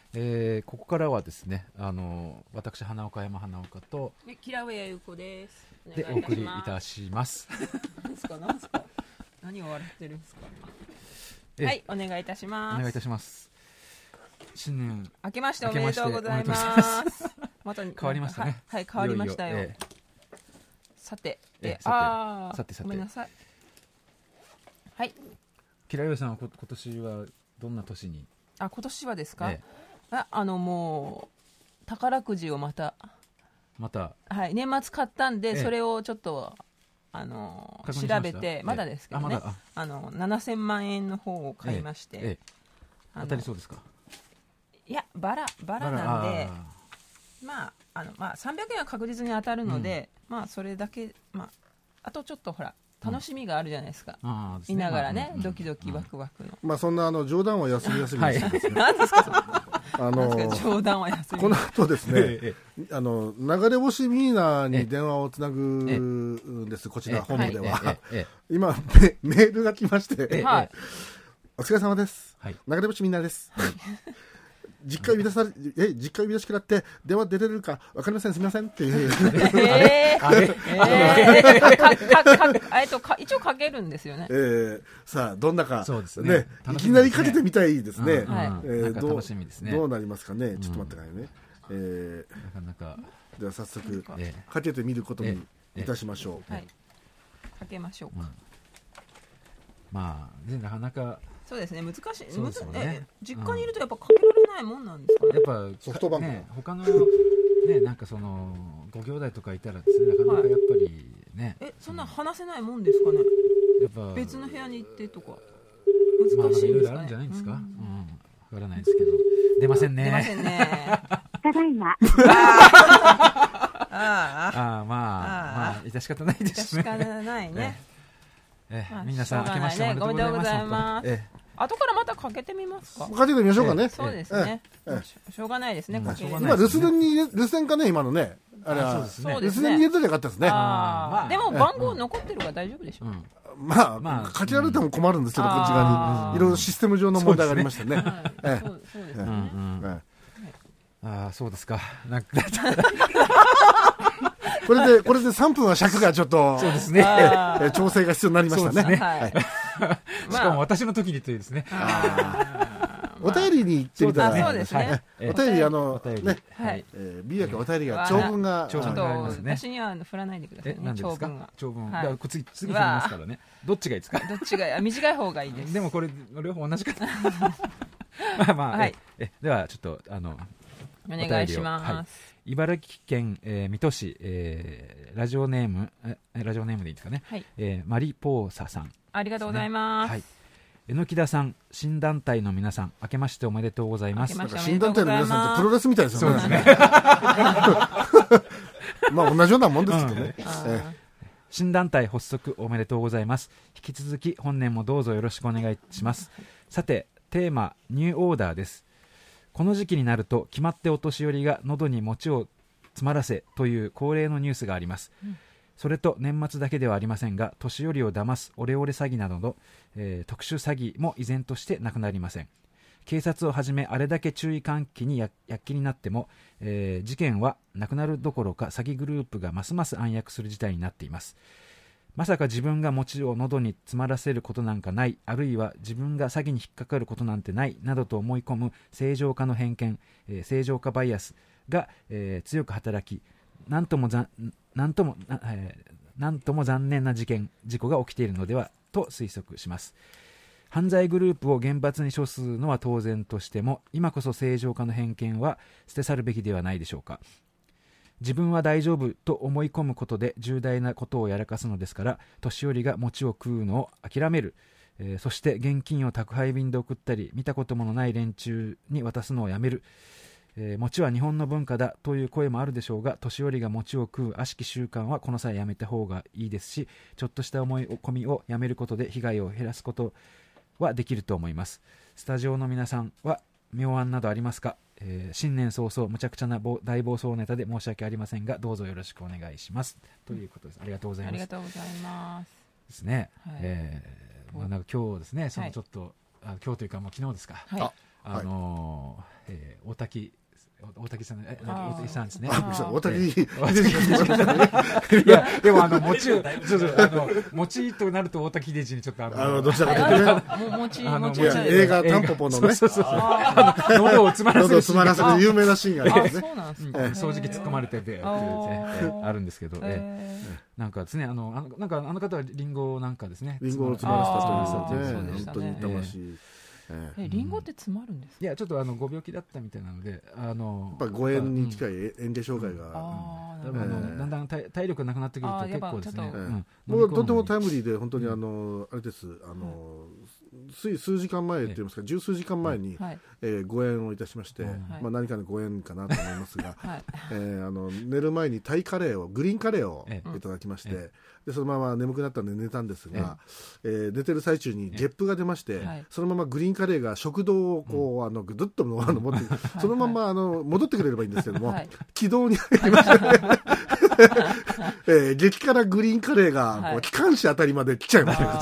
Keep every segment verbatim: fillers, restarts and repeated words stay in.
えー、ここからはですね、あの私花岡山花岡と木良上優子ですでお送りいたします。 何ですか何ですか何を笑ってるんですか。はい、お願いいたします。 お願いいたします。新年明けましておめでとうございます。また変わりましたね。 はい、変わりましたよ。 いよいよ、えー、 さて、 えー、 あさてさてごめんなさい。はい。 木良上さんはこ今年はどんな年に？ あ、今年はですか？ えー、あ、あのもう宝くじをまたまた、 はい、年末買ったんで、 えー、 それをちょっとあの調べて、まだですけどね、ああのななせんまんえんの方を買いまして、ええええ、 当たりそうですか？ いや、バラバラなんで、まああのまあさんびゃくえんは確実に当たるので、うん、まあそれだけ、まああとちょっとほら楽しみがあるじゃないですか、うん、見ながらね、まあ、ドキドキワクワクの、 うん、まあそんなあの冗談は休み休みですね。 何ですかあのー、冗談は休み。 この後ですね、あの流れ星ミーナに電話をつなぐんです。こちら本部では今メールが来まして、はい、お疲れ様です、はい、流れ星ミーナです、はい、実家呼び出されえ実家呼び出しくらって電話出れるか分かりません、すみませんっていう。 えー、あれえっと一応かけるんですよね。 えー、さあどんなかそうですね、 いきなりかけてみたいですね。 うん、はい、えー、なんか楽しみですね。 どうなりますかね。ちょっと待ってくださいね。うん、えー、 なかなかでは早速かけてみることにいたしましょう。 はい、かけましょうか。うん、 まあ、ね、なかなかそうですね、難しい。そうですよね、実家にいるとやっぱかけられないもんなんですかね。 やっぱソフトバンク、 ね、他のね、なんかそのご兄弟とかいたらですね、なかなかやっぱりね、 はい、え、そんな話せないもんですかね。やっぱ別の部屋に行ってとか難しいんですかね。まあ、いろいろあるんじゃないんですか。うん、うん、わからないですけど、出ませんね。 出ませんね。 ただいま。 ああ、 ああ、まあまあ致し方ないですね。 致し方ないね。 ええ、皆さん明けましておめでとうございます。ええ、 後からまたかけてみますか。 かけてみましょうかね。 そうですね。しょうがないですね。 今留守電に留守電かね、今のね。あれは留守電に入れとりゃよかったですね。 でも番号残ってるから大丈夫でしょう。 まあかけられても困るんですけど、こっち側にいろいろシステム上の問題がありましてね。 そうですね。 ああ、そうですか。なんかこれでこれでさんぷんは尺がちょっとそうですね、 調整が必要になりましたね。 しかも私の時にというですね。 お便りに行ってみたら、 そうですね。 お便りあのね、B 役お便りが長文がちょっと私には振らないでくださいね。長文が長文。次次振りますからね。どっちがいいですか。 どっちが短い方がいいです。 でもこれ両方同じか。まあまあ、えではちょっとあのお願いします。 茨城県、えー、水戸市、えー、ラジオネームラジオネームでいいですかね、はい、えー、マリポーサさん、ね、 ありがとうございます。はい、 榎田さん、新団体の皆さん、明けましておめでとうございます。 新団体の皆さんってプロレスみたいですよね。 そうですねまあ同じようなもんですけどね、うん、 えー、新団体発足おめでとうございます。引き続き本年もどうぞよろしくお願いします。さてテーマニューオーダーです。この時期になると決まってお年寄りが喉に餅を詰まらせという恒例のニュースがあります、うん、それと年末だけではありませんが、年寄りを騙すオレオレ詐欺などの、えー、特殊詐欺も依然としてなくなりません。警察をはじめあれだけ注意喚起に躍起になっても、えー、事件はなくなるどころか詐欺グループがますます暗躍する事態になっています。まさか自分が餅を喉に詰まらせることなんかない、あるいは自分が詐欺に引っかかることなんてないなどと思い込む正常化の偏見、えー、正常化バイアスが、えー、強く働き、なんともざなんとも、えー、なんとも残念な事件事故が起きているのではと推測します。犯罪グループを厳罰に処すのは当然としても、今こそ正常化の偏見は捨て去るべきではないでしょうか。自分は大丈夫と思い込むことで重大なことをやらかすのですから、年寄りが餅を食うのを諦める、えー、そして現金を宅配便で送ったり見たことものない連中に渡すのをやめる、えー、餅は日本の文化だという声もあるでしょうが、年寄りが餅を食う悪しき習慣はこの際やめた方がいいですし、ちょっとした思い込みをやめることで被害を減らすことはできると思います。スタジオの皆さんは妙案などありますか。えー、新年早々むちゃくちゃな大暴走ネタで申し訳ありませんが、どうぞよろしくお願いしますということです。ありがとうございます。 ありがとうございますですね、はい、えーまあ、なんか今日ですね、そのちょっと、はい、あ今日というかもう昨日ですか、はい、あのーはいえー、大滝大滝さん、え、大滝さんですね。 大滝。いや、でもあの餅を、そうそう、あの餅となると大滝秀治にちょっとあの、 あのどちらかというとね、 餅、 餅、映画タンポポのね、 そうそうそう、喉を詰まらせる、 詰まらせる有名なシーンがあるんですね。 掃除機突っ込まれててあるんですけど、なんかですね、あの、なんかあの方はリンゴなんかですね、 リンゴを詰まらせたというね、本当に魂。 え、リンゴって詰まるんですか？ いや、ちょっとあのご病気だったみたいなので、あのやっぱり誤嚥に近い嚥下障害が、 だんだん体力なくなってくると結構ですね、 もうとてもタイムリーで本当にあのあれです、あのつい数時間前といいますか、十数時間前に誤嚥をいたしまして、まあ何かの誤嚥かなと思いますが、あの寝る前にタイカレーをグリーンカレーをいただきまして、でそのまま眠くなったんで寝たんですが、寝てる最中にゲップが出まして、そのままグリーンカレーが食道をこうあのぐっと持ってそのままあの戻ってくれればいいんですけども、気道に入りまして、激辛グリーンカレーが気管支あたりまで来ちゃいました。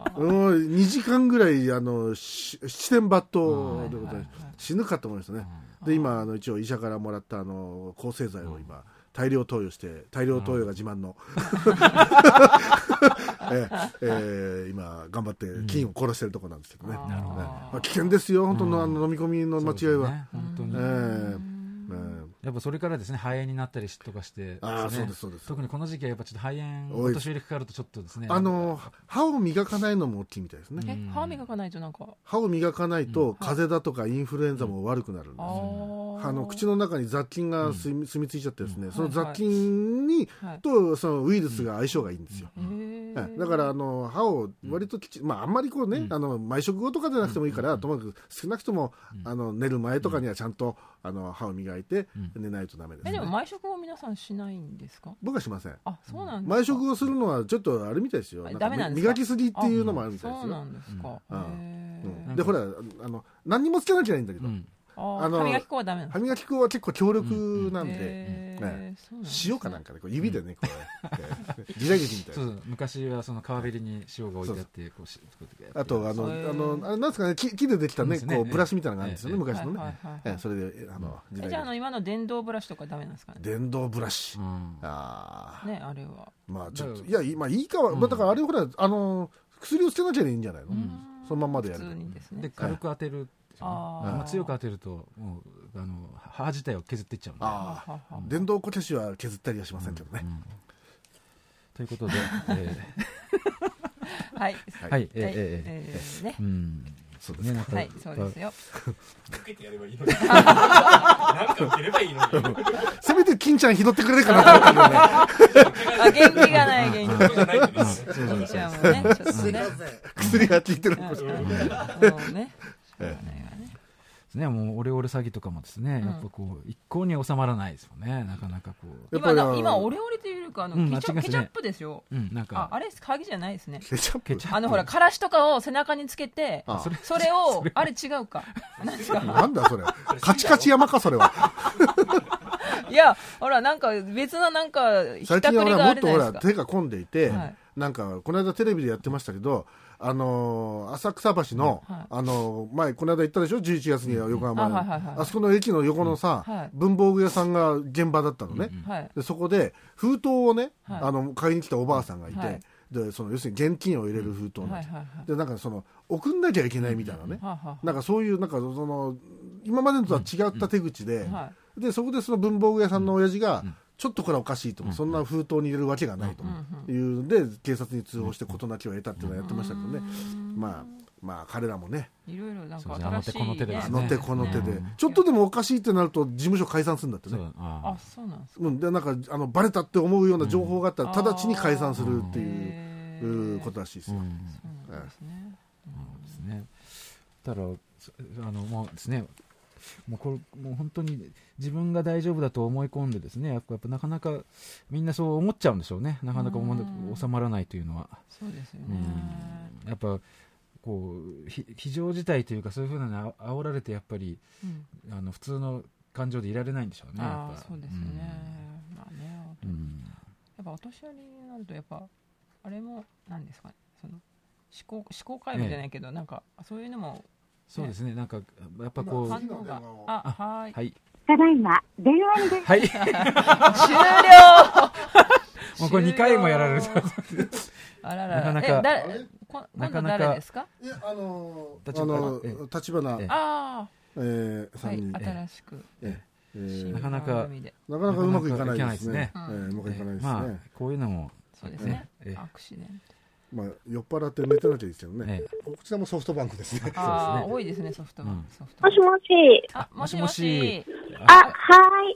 にじかんぐらいあの七点抜刀でございます。死ぬかと思いましたね。で今あの一応医者からもらったあの抗生剤を今大量投与して大量投与が自慢のええ今頑張って菌を殺してるところなんですけどね。まあ危険ですよ本当のあの飲み込みの間違いは。 本当に。やっぱそれからですね、肺炎になったりとかして、 ああそうですそうです。 特にこの時期はやっぱちょっと肺炎お年寄りかかるとちょっとですね、 あの歯を磨かないのも大きいみたいですね。 え、歯を磨かないとなんか歯を磨かないと風邪だとかインフルエンザも悪くなるんですよ。あの口の中に雑菌が住み着いちゃってですね、その雑菌にとそのウイルスが相性がいいんですよ。だからあの歯を割ときちまああんまりこうね、あの毎食後とかじゃなくてもいいから、ともかく少なくともあの寝る前とかにはちゃんとあの歯を磨いて寝ないとダメですね。 え、でも毎食を皆さんしないんですか？ 僕はしません。 あ、そうなんですか。 毎食をするのはちょっとあれみたいですよ。 ダメなんですか？ 磨きすぎっていうのもあるみたいですよ。 そうなんですか。 でほらあの何にもつけなきゃいいんだけど。 あの歯磨き粉はダメなんですか？ 歯磨き粉は結構強力なんで、塩かなんかでこう指でねこう時代劇みたいな。 昔はその川べりに塩が置いてあってこう作ってあとあのあのあれなんですかね、木でできたねこうブラシみたいなのがあるんですよね昔のね。それであのじゃああの今の電動ブラシとかダメなんですかね？ 電動ブラシ。ああね、あれはまあちょっといやまあいいかはだからあれほらあの薬をつけなきゃいいんじゃないの？そのままでやる。 で軽く当てる。ああ強く当てるともうあの歯自体を削っていっちゃうんで。 ああ電動小手紙は削ったりはしませんけどね。 ということではいはいえええねそうですね。 はい、そうですよ。 かけてやればいいのに。なんか受ければいいのに。 せめて金ちゃん拾ってくれるかなと思ったけどね。 あ、元気がない元気。金ちゃんもね、ちょっとね。 薬が効いてる。もうね。 ね、もうオレオレ詐欺とかもですね、やっぱこう一向に収まらないですよね、なかなかこう。 今今オレオレというかあのケチャップですよ。なんかあれ鍵じゃないですね。 ケチャップ。 あのほらからしとかを背中につけて、それをあれ違うか。 なんだそれ。カチカチ山かそれは。 いやほらなんか別のなんかひったくりがあるじゃないですか。最近はもっとほら手が込んでいて、なんかこの間テレビでやってましたけど。あのー、浅草橋の、はい、あのー、前この間行ったでしょじゅういちがつに横浜に、うん、あ, あそこの駅の横のさ、うんはい、文房具屋さんが現場だったのね、うんはい、でそこで封筒をね、はい、あの買いに来たおばあさんがいて、はい、でその要するに現金を入れる封筒なんですよ、でなんかその送んなきゃいけないみたいなね、うん、なんかそういうなんかその今までとは違った手口で、うんはい、でそこでその文房具屋さんの親父が、うんちょっとこれはおかしいと、うん、そんな封筒に入れるわけがないというので警察に通報して事なきを得たっていうのをやってましたけどね、まあまあ彼らもねいろいろなんか新しいあの手この手で、ね、 あの手この手で、ね、ちょっとでもおかしいってなると事務所解散するんだってね。 あそうなんですか、 うん、でなんかあのバレたって思うような情報があったら直ちに解散するっていうことらしいですよ。 そうなんですね。 そうですね。ただあのもうですね。もうこれもう本当に自分が大丈夫だと思い込んでですねやっぱ、やっぱなかなかみんなそう思っちゃうんでしょうね。なかなか収まらないというのは。 そうですよね。 うんやっぱこう非常事態というかそういうふうなの煽られてやっぱり、うん、あの普通の感情でいられないんでしょうね。 あやっぱそうですね。うん、まあね、うん、やっぱお年寄りになるとやっぱあれもなんですかねその思考思考回路じゃないけど、ええ、なんかそういうのもそうですね、なんかやっぱこう、 反応が、あ、はい、 はい、 ただいま電話にではい、 終了。 もうこれにかいもやられる。 あらら、 なかなか、 え、今度誰ですか？ いや、あの立あの立花あえさんに新しく、 なかなかなかなかうまくいかないですね。うまくいかないですね。 こういうのもそうですね。アクシデント。 まあ酔っ払って寝てなきゃいいですよね。こちらもソフトバンクですね。 ああ、多いですね、ソフトバンク。 もしもし。 あ、もしもし。 あ、はい。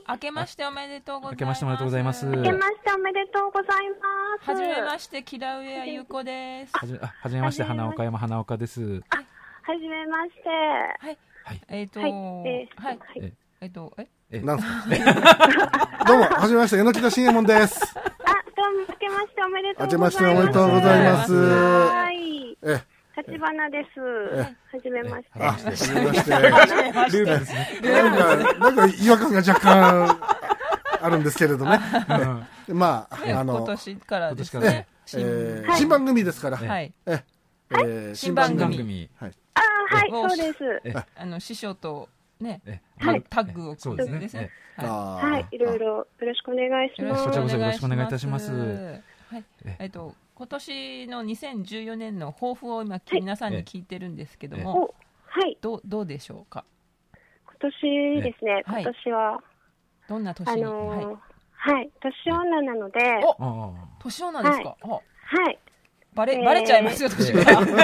明けましておめでとうございます。 明けましておめでとうございます。 明けましておめでとうございます。 はじめまして、木田上ゆう子です。 はじめ、はじめまして、花岡山花岡です。 あ、はじめまして。 はい。えっと、はい。えっと、え、 なんですか。どうも、はじめまして、榎田信右衛門です。 あ、どうも、明けましておめでとうございます。 明けましておめでとうございます。 はい。え、立花です。はじめまして。 あ、はじめまして。ルールですね。なんか、なんか違和感が若干あるんですけれどね。まあ、あの、 今年からですね。 新番組ですから。 はい。 え、 新番組。 はい。 あ、はい、そうです。 あの、師匠と、ね、タッグを組んでですね。 はい、いろいろよろしくお願いします。 こちらこそよろしくお願いいたします。 はい、えっと今年のにせんじゅうよねんの抱負を今皆さんに聞いてるんですけども、 はい、 どうどうでしょうか。 今年ですね。今年はどんな年に、あのはい、年女なので、 お、年女ですか。 はい。 バレバレちゃいますよ年が。 何回目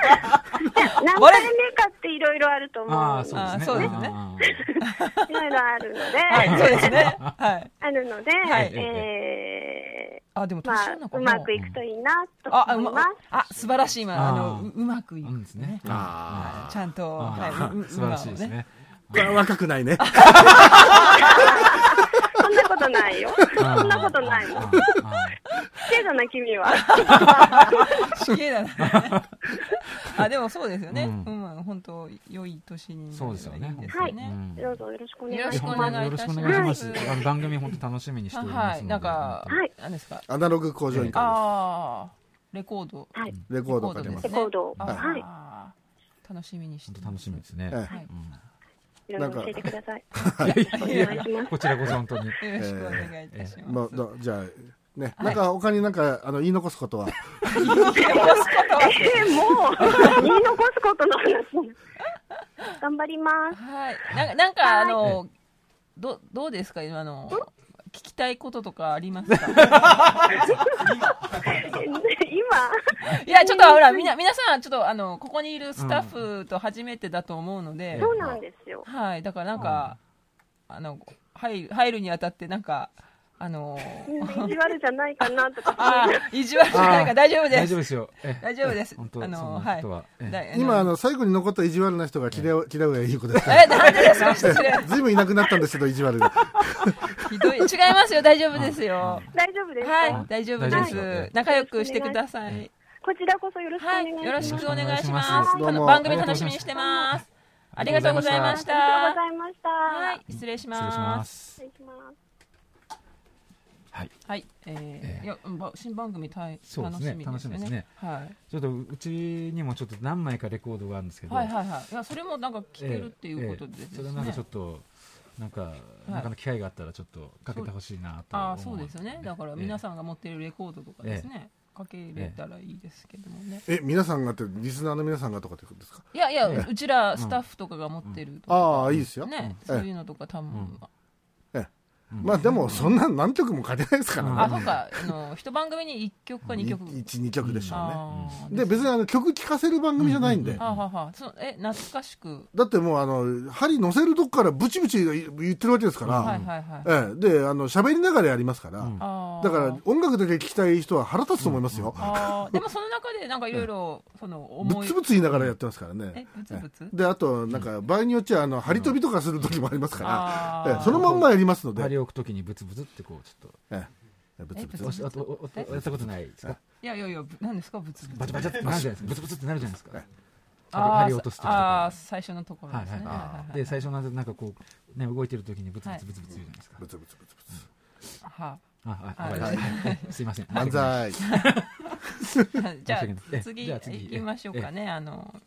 かっていろいろあると思う。 あ、そうですね。 いろいろあるので、 はい、そうですね。はい。 あるので、えあ、でも年女うまくいくといいなと思います。 あ、素晴らしい、今あのうまくいくですね。 ちゃんと素晴らしいですね。 若くないね。 そんなことないよ。そんなことないもん。綺麗だな君は。 綺麗だな。あ、でもそうですよね。うん、本当良い年になるといいですよね。 はい。どうぞよろしくお願いします。 よろしくお願いします。番組本当楽しみにしております。はい。 なんか、何ですか。 アナログ工場委員会です。 ああ、レコード。 はい。 レコードが出ます。 レコード。 はい。楽しみにして。 楽しみですね。はい。 いろいろ教えてください。 こちらこそ本当に。 よろしくお願いいたします。 じゃあね、なんか他になんかあの言い残すことは。 言い残すこと。え、もう言い残すことの話。頑張ります。 はい。なんかなんかあのどどうですか今の聞きたいこととかありますか。今。いやちょっとほらみな皆さんちょっとあのここにいるスタッフと初めてだと思うので。 そうなんですよ。 はい。だからなんかあの入る入るにあたってなんか。あのー、意地悪じゃないかなとか。 あ、意地悪じゃないか、大丈夫です。 大丈夫ですよ。 大丈夫です。あのはい。 今あの最後に残った意地悪な人が木田上優子です。 え、なんでですか。 ずいぶんいなくなったんですけど意地悪が。 ひどい。違いますよ。大丈夫ですよ。 大丈夫です。 はい、大丈夫です。仲良くしてください。 こちらこそよろしくお願いします。 よろしくお願いします。番組楽しみにしてます。ありがとうございました。 ありがとうございました。 はい、失礼します。 失礼します。 はい、 はい、えー、いや新番組大楽しみですね。はい。 ちょっとうちにもちょっと何枚かレコードがあるんですけど、 はいはいはい。いやそれもなんか聴けるっていうことで、 それなんかちょっとなんかなんかの機会があったらちょっとかけてほしいなと。 ああそうですよね。だから皆さんが持っているレコードとかですね。かけれたらいいですけどもね。 え、皆さんがってリスナーの皆さんがとかってことですか。 いやいや、うちらスタッフとかが持ってるとか。 ああいいですよ。 ね、そういうのとか多分。 まあでもそんな何曲も書けないですからね。 あ、そうか、あの一番組にいっきょくかにきょく。 いち、にきょくでしょうね。で別にあの曲聴かせる番組じゃないんで。 ははは。そのえ懐かしく。 だってもうあの針乗せるとこからブチブチ言ってるわけですから。はいはいはい。ええであの喋りながらやりますから。だから音楽だけ聴きたい人は腹立つと思いますよ。 ああでもその中でなんかいろいろその思い。ブツブツ言いながらやってますからね。 えブツブツ。 であとなんか場合によっちゃあの針飛びとかする時もありますから。そのまんまやりますので。 針を置く時にブツブツってこうちょっとええブツブツやったことないですか。 いやいやいや何ですかブツブツバチバチってなるじゃないですか。ブツブツってなるじゃないですか。 針落とす時とか。ああ最初のところですね。 で最初のなんかこうね動いてる時にブツブツブツブツ言うじゃないですか。 ブツブツブツブツ。 はあすいません。 漫才。 じゃあ次行きましょうかね。あの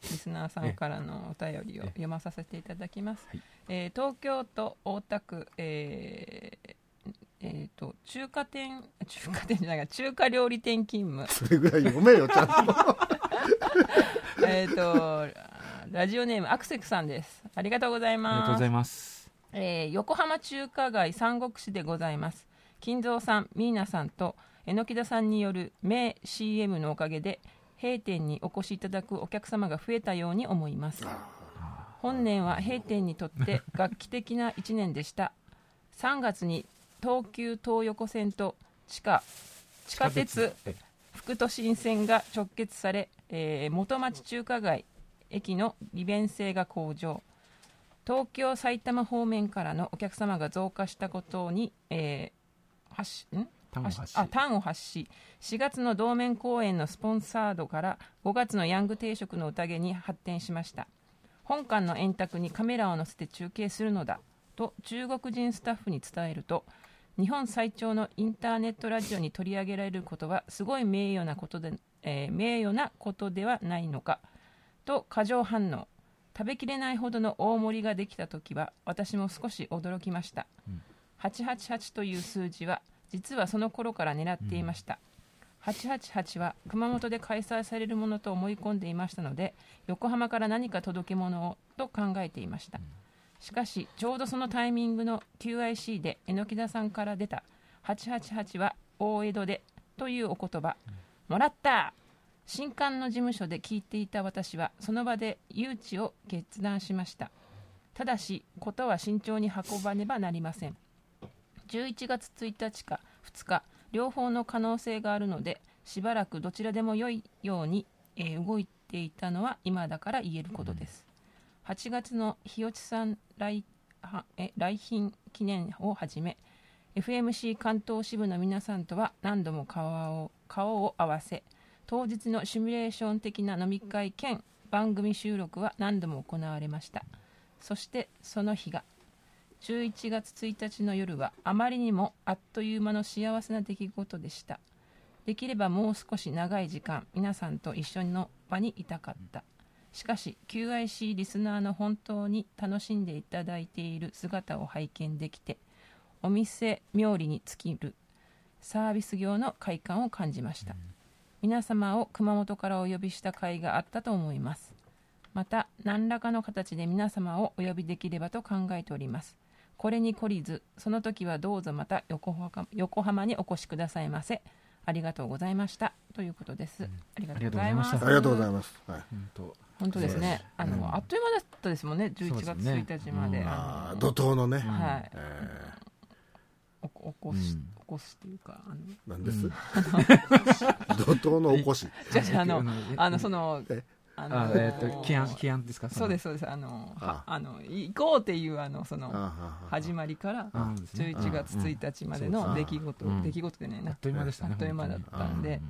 リスナーさんからのお便りを読まさせていただきます。えー、東京都大田区、えーえー、と中華店中華店じゃないか中華料理店勤務それぐらい読めよちゃんとえっとラジオネームアクセクさんです。ありがとうございます。 ありがとうございます。 えー、横浜中華街三国志でございます。金蔵さん、ミーナさんと榎田さんによる名 シーエム のおかげで閉店にお越しいただくお客様が増えたように思います。本年は閉店にとって楽器的ないちねんでした。さんがつに東急東横線と地下地下鉄副都心線が直結され、えー、元町中華街駅の利便性が向上、東京埼玉方面からのお客様が増加したことに、えー、発ん端を発し、しがつの同面公演のスポンサードからごがつのヤング定食の宴に発展しました。本館の円卓にカメラを載せて中継するのだと中国人スタッフに伝えると、日本最長のインターネットラジオに取り上げられることはすごい名誉なことで、えー、名誉なことではないのかと過剰反応。食べきれないほどの大盛りができたときは私も少し驚きました、うん、はちはちはちという数字は実はその頃から狙っていました、うん、はちはちはちは熊本で開催されるものと思い込んでいましたので、横浜から何か届け物をと考えていました、うん、しかしちょうどそのタイミングの キューアイシー で榎田さんから出たはちはちはちは大江戸でというお言葉、うん、もらった新刊の事務所で聞いていた私はその場で誘致を決断しました。ただしことは慎重に運ばねばなりません。じゅういちがつついたちかふつか両方の可能性があるので、しばらくどちらでも良いように、えー、動いていたのは今だから言えることです。はちがつの日吉さん 来, え来賓記念をはじめ エフエムシー 関東支部の皆さんとは何度も顔を顔を合わせ、当日のシミュレーション的な飲み会兼番組収録は何度も行われました。そしてその日がじゅういちがつついたちの夜はあまりにもあっという間の幸せな出来事でした。できればもう少し長い時間皆さんと一緒の場にいたかった。しかし キューアイシー リスナーの本当に楽しんでいただいている姿を拝見できて、お店冥利に尽きるサービス業の快感を感じました。皆様を熊本からお呼びした甲斐があったと思います。また何らかの形で皆様をお呼びできればと考えております。これに懲りず、その時はどうぞまた 横浜、横浜にお越しくださいませ。ありがとうございましたということです、うん、ありがとうございます。 ありがとうございます、はい、 本当本当ですね、あの、うん、あっという間だったですもんね。じゅういちがつついたちまで、 ね、うん、あ怒涛のね、 はい、えー起こし、起こすというか、あのなんです、うん、怒涛の起こしじゃじゃあのあのそのあのー、えー、と規案規案ですか。 そうですそうです。あのああの行こうっていうあのその始まりからじゅういちがつついたちまでの出来事、うん、出来事でね、 あっという間でしたね。 あっという間だったんで。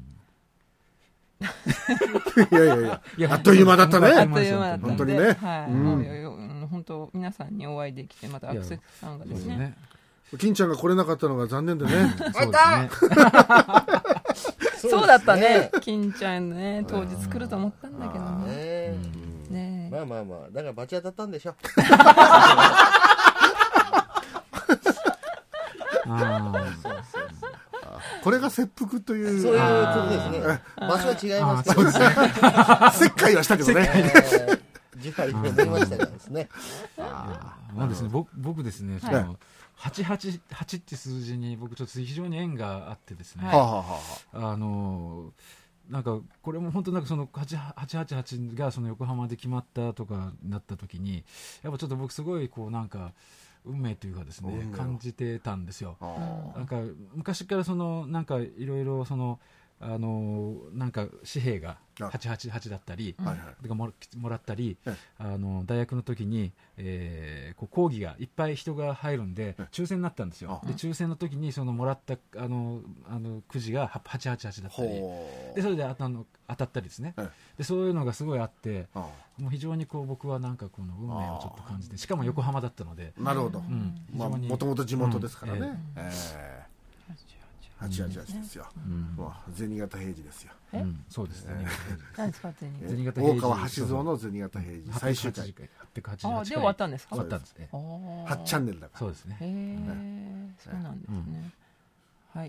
いやいやいや、あっという間だったね。 あっという間だったんで、 本当にね。 はい。うん、本当皆さんにお会いできて、またアクセスさんがですね。 金ちゃんが来れなかったのが残念でね。 そうですね。 そうだったね。金ちゃんね、当日来ると思ったんだけどね。 ね、まあまあまあ、だからバチ当たったんでしょ。 これが切腹という。 そういうことですね。場所は違いますけど。そうですね。切開はしたけどね。 じわりと思いましたからですね。 まあですね、僕ですね、そのはちはちはちって数字に僕ちょっと非常に縁があってですね、あのなんかこれも本当なんかそのはちはちはちがその横浜で決まったとかなった時に、やっぱちょっと僕すごいこうなんか運命というかですね感じてたんですよ。なんか昔からそのなんかいろいろそのあのなんか紙幣がはちはちはちだったり、はいはい、も, もらったり、はい、あの大学の時に、えー、こう講義がいっぱい人が入るんで、はい、抽選になったんですよ。で抽選の時にそのもらったあのあのくじがはちはちはちだったりで、それであたの当たったりですね、はい、でそういうのがすごいあって、もう非常にこう僕はなんかこの運命をちょっと感じて、しかも横浜だったので。 なるほど、うん、まあ、もともと地元ですからね、うんえーはちはちはちですよ。もう銭形平次ですよ。 え、 そうですね。 何ですか銭形。大川橋蔵の銭形平次最終回。 あ、で終わったんですか。 終わったんですね。 はちチャンネルだから。 そうですね。 へえ、そうなんですね。はい。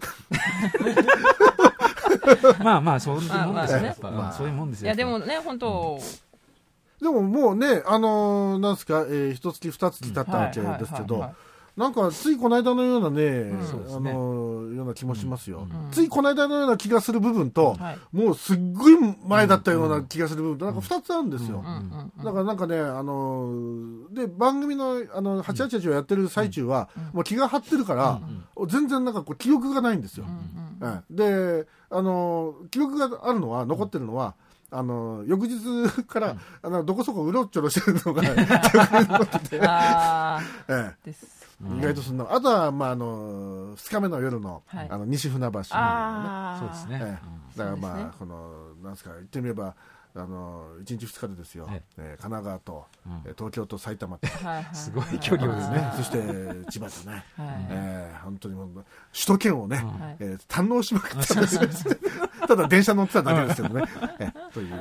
まあまあそういうもんですね。そういうもんですよ。 いやでもね本当。 でももうね、あのー、なんですか、えー、一月二月経ったわけですけど、なんかついこの間のようなね、うん、あのー、ような気もしますよ、うん、ついこの間のような気がする部分と、うん、もうすっごい前だったような気がする部分と、なんか二つあるんですよ、うんうん、だからなんかね、あのー、で番組のあのはちはちはちをやってる最中は、うん、もう気が張ってるから、うん、全然なんかこう記憶がないんですよ、うんうん、で、あのー、記憶があるのは残ってるのは、あの翌日から、うん、あのどこそこうろちょろしてるのが記憶に残ってて、あ、ええ、意外とそんな、あとは、まあ、あのふつかめの夜の、はい、あの西船橋、ね、 あ、 そうですね、 ええ、だからまあ、ね、このなんですか言ってみればあのいちにちふつかでですよ、ええ、神奈川と、うん、東京と埼玉と、 すごい距離をですね、 そして千葉とね、はい、えー、本当にもう首都圏をね、はい、えー、堪能しまくったんですただ電車乗ってただけですけどね、えという、うん、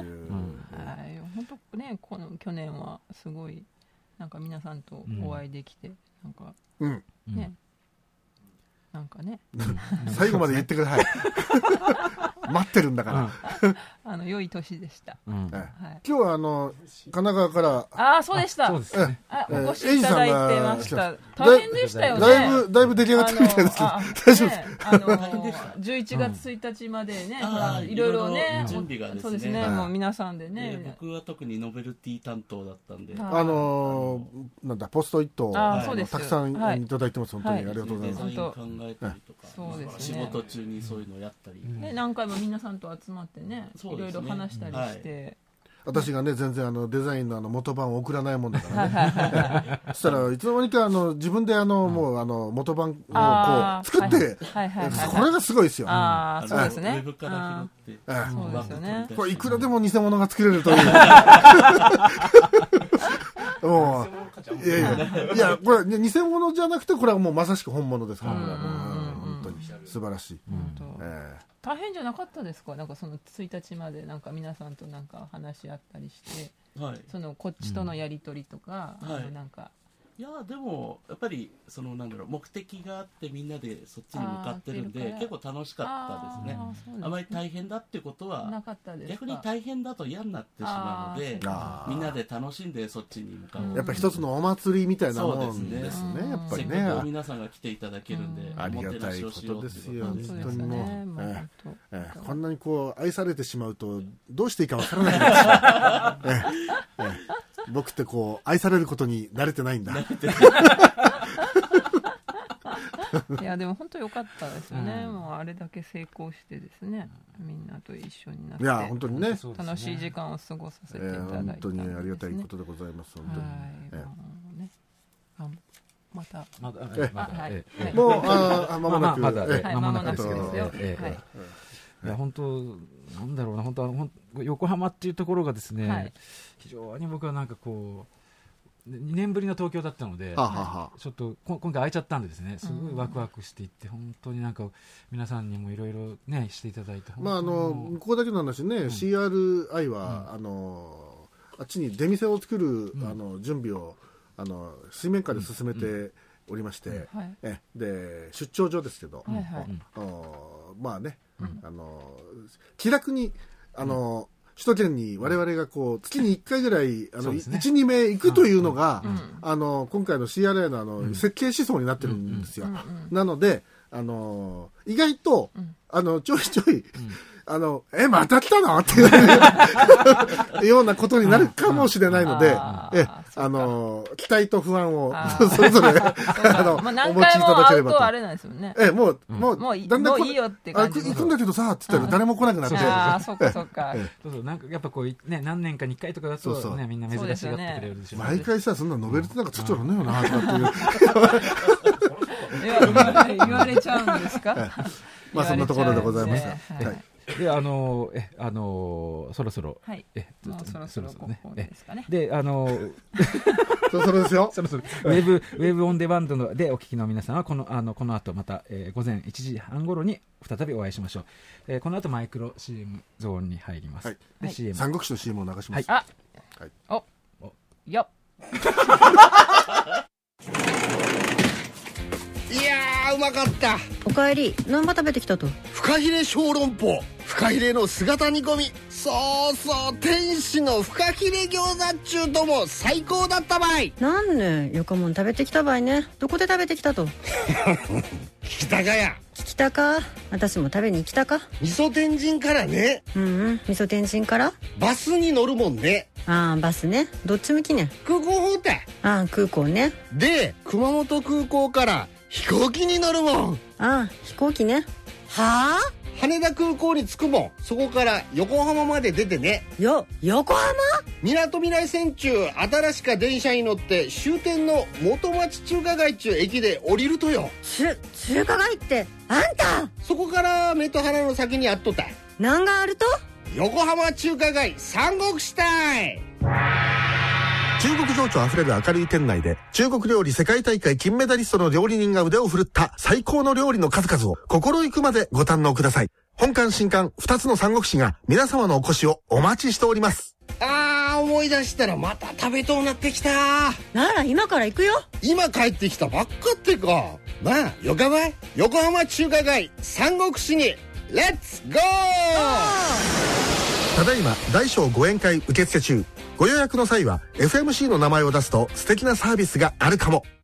はい、本当ね、この去年はすごいなんか皆さんとお会いできて、うん、なんか、うん、ね、うん、なんかね最後まで言ってください待ってるんだから、 うん、あの良い年でした、うん、 はい、今日はあの神奈川からああそうでした、そうですね、あお越しいただいてました。大変でしたよね。 だいぶだいぶ出来上がったみたいですけど、大丈夫ですか。 あのじゅういちがつついたちまでね、いろいろね、 準備がですね、 そうですね、もう皆さんでね、 僕は特にノベルティ担当だったんで、 あのなんだポストイットたくさんいただいてます。本当にありがとうございます。 デザイン考えたりとか、 そうですね、 仕事中にそういうのをやったり、 ね、何回も皆さんと集まってね、いろいろ話したりして、 私がね全然あのデザインのあの元版を送らないもんだからねそしたらいつの間にかあの自分であのもうあの元版をこう作ってこれがすごいですよ。 ああそうですね、 ウェブから拾って、 そうですよね、 これいくらでも偽物が作れるというもういやいやいやこれ偽物じゃなくてこれはもうまさしく本物ですから、本当に素晴らしい。 大変じゃなかったですか。なんかそのついたちまでなんか皆さんとなんか話し合ったりして、はい、そのこっちとのやり取りとか、うん、あのなんか、はい、 いやでもやっぱりそのなんだろう目的があってみんなでそっちに向かってるんで結構楽しかったですね。 あ, ですねあまり大変だっていうことはなかったですか。逆に大変だと嫌になってしまうのでみんなで楽しんでそっちに向かう。 やっぱ一つのお祭りみたいなもんですね。やっぱりね、 せっかく皆さんが来ていただけるんで、 ありがたいことですよ。本当にもう、ええええ、こんなにこう愛されてしまうとどうしていいかわからないんですよ、ええええ、僕ってこう愛されることに慣れてないんだいやでも本当良かったですよね、うん、もうあれだけ成功してですね、みんなと一緒になって、 いや本当にね楽しい時間を過ごさせていただいたんです、ね、 えー、本当にありがたいことでございます。本当に、はい、えーね、あまたまだ、 えまだ、 ええ、もうあ間もなく、 まだ、 ええ、間もなくですよ。ええ、はい、いや本当なんだろうな、本当は本当横浜っていうところがですね、はい、非常に僕はなんかこうにねんぶりの東京だったので、ははちょっと今回空いちゃったんでですね、すごいワクワクしていって、本当になんか皆さんにもいろいろねしていただいて、 まああのここだけの話ね、うん、シーアールアイ は、うん、あのあっちに出店を作る、うん、あの準備をあの水面下で進めておりまして、うんうん、えで出張所ですけど、はいはい、まあね、うん、あの気楽にあの、うん首都圏に我々がこう月にいっかいぐらいあの、ね、いち、にめい行くというのが、うんうん、あの今回の シーアールアイ の, あの、うん、設計思想になってるんですよ、うんうん、なのであの意外と、うん、あのちょいちょい、うんあのえまた来たのっていうようなことになるかもしれないので、あえあの期待と不安をそれぞれあの、 まあ、お持ちいただければと。あれなんですよね。 えもう、うん、もうもうだんだんいいよって感じ。 行くんだけどさって言ったら誰も来なくなって。 ああそうかそうか。 そうそうなんかやっぱこうね何年かにいっかいとかだとねそうそうみんな珍しがってくれるでしょ。 毎回さそんなノベルティなんかつっちゃうのよなとかっていう。 いや言われちゃうんですか。 まあそんなところでございます。はい。 であのえあのそろそろ、 はい、 えもうそろそろここですかね。 であのそろそろですよ。 そろそろウェブウェブオンデマンドのでお聞きの皆さんはこのあのこの後また、えー、午前いちじはん頃に再びお会いしましょう。えー、この後マイクロ シーエム ゾーンに入ります。はい、で シーエム三国志の シーエム を流します。 はい、あ、はい、おおよっ。 いやーうまかった。 おかえり。何羽食べてきたと。 フカヒレ小籠包、フカヒレの姿煮込み、そうそう天使のフカヒレ餃子っちゅうとも最高だったばい。 なんねよかもん食べてきたばいね。どこで食べてきたと。 聞きたかや。 聞きたか。私も食べに来たか。 味噌天神からね。 うんうん、味噌天神からバスに乗るもんね。 ああバスね。どっち向きね。 空港方ってああ空港ね。 で熊本空港から飛行機に乗るもん。 ああ飛行機ね。 はあ羽田空港に着くもん。そこから横浜まで出てね。 よ横浜みなとみらい線中新しか電車に乗って終点の元町中華街中駅で降りるとよ。 中中華街ってあんたそこから目と鼻の先にあっとった。 何があると。 横浜中華街三国志たい。 中国情緒あふれる明るい店内で中国料理世界大会金メダリストの料理人が腕を振るった最高の料理の数々を心ゆくまでご堪能ください。本館新館ふたつの三国志が皆様のお越しをお待ちしております。 あー思い出したらまた食べとうなってきた。 なら今から行くよ。 今帰ってきたばっかってか。まあよかばい。横浜中華街三国志にレッツゴー。 ただいま大小ご宴会受付中。ご予約の際は エフエムシー の名前を出すと素敵なサービスがあるかも。